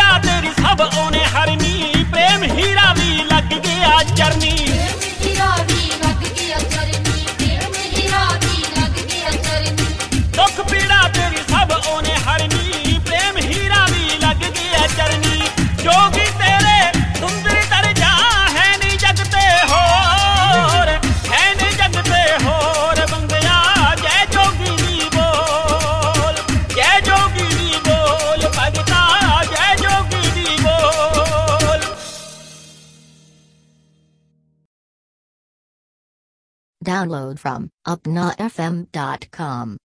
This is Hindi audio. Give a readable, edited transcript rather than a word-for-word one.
पीड़ा तेरी सब ओने हरनी, प्रेम हीरा भी लग गया चरनी। दुख पीड़ा तेरी सब ओने हरनी, प्रेम हीरा भी लग गया चरनी। जोगी तेरे सुंदर तर जा है नी जगते होर, है नी जगते होर बंदया। जय जोगी दी बोल, जय जोगी दी बोल भगता, जय जोगी दी बोल। Download from upnafm.com.